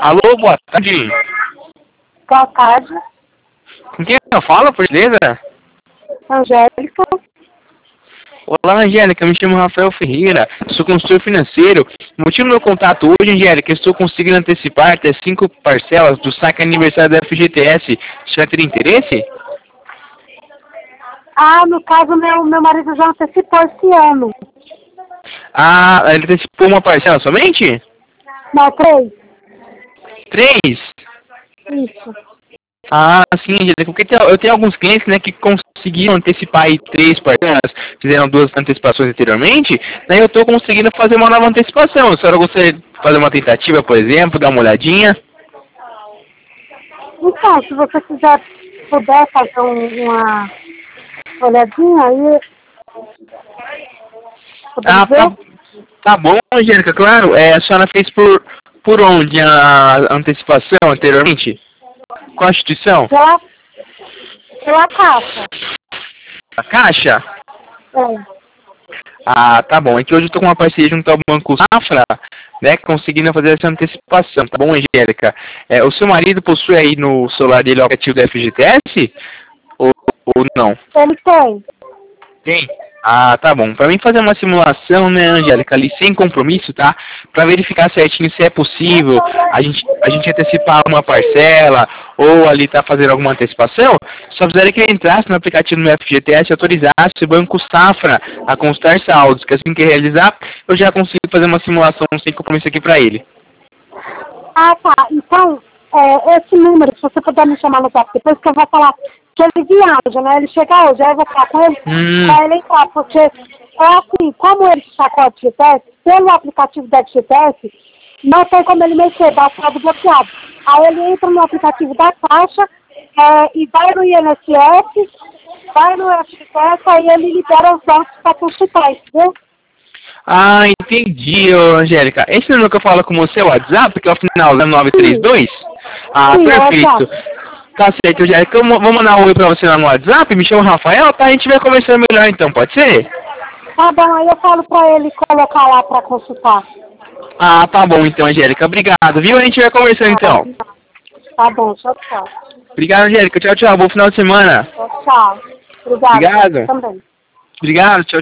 Alô, boa tarde. Boa tarde. Com quem eu falo, por gentileza? Angélica. Olá, Angélica. Me chamo Rafael Ferreira. Sou consultor financeiro. O motivo do meu contato hoje, Angélica, é que estou conseguindo antecipar até 5 parcelas do saque aniversário da FGTS. Você já teria interesse? Ah, no caso, meu marido já antecipou esse ano. Ah, ele antecipou uma parcela somente? Não, 3. 3? Isso. Ah, sim, Angélica, porque eu tenho alguns clientes, né, que conseguiram antecipar aí 3 parcelas, fizeram 2 antecipações anteriormente, daí eu estou conseguindo fazer uma nova antecipação. A senhora gostaria de fazer uma tentativa, por exemplo, dar uma olhadinha? Então, se você puder fazer uma olhadinha aí, Ah, podemos ver? tá bom, Angélica, claro. A senhora fez por onde a antecipação anteriormente? Qual a instituição? Pela caixa. A Caixa? É. Ah, tá bom. É que hoje eu tô com uma parceria junto ao Banco Safra, né, conseguindo fazer essa antecipação, tá bom, Angélica? O seu marido possui aí no celular dele o aplicativo da FGTS? Ou, ou não? Ele tem. Tem? Ah, tá bom. Para mim fazer uma simulação, né, Angélica, ali sem compromisso, tá? Para verificar certinho se é possível a gente antecipar uma parcela ou ali tá fazendo alguma antecipação, só precisaria que ele entrasse no aplicativo do FGTS e autorizasse o Banco Safra a constar saldos, que assim que realizar, eu já consigo fazer uma simulação sem compromisso aqui para ele. Ah, tá. Então, esse número, se você puder me chamar no WhatsApp depois, que eu vou falar que ele viaja, né? Ele chega hoje, aí eu vou falar com ele pra ele entrar, porque é assim, como ele sacou a FGTS, pelo aplicativo da FGTS, não tem como ele mexer, dá saldo bloqueado. Aí ele entra no aplicativo da Caixa e vai no INSS, vai no FGTS, aí ele libera os dados para consultar, entendeu? Ah, entendi, ô, Angélica. Esse número que eu falo com você é o WhatsApp, que é o final da Sim, 932? Ah, sim, é o perfeito. WhatsApp. Tá certo, Angélica. Vou mandar um oi pra você lá no WhatsApp, me chama Rafael, tá? A gente vai conversando melhor então, pode ser? Tá bom, aí eu falo pra ele colocar lá pra consultar. Ah, tá bom então, Angélica. Obrigado, viu? A gente vai conversando então. Tá bom, tchau, tchau. Obrigado, Angélica. Tchau, tchau. Bom final de semana. Tchau, tchau. Obrigada, pra você Obrigado. também. Obrigado, tchau.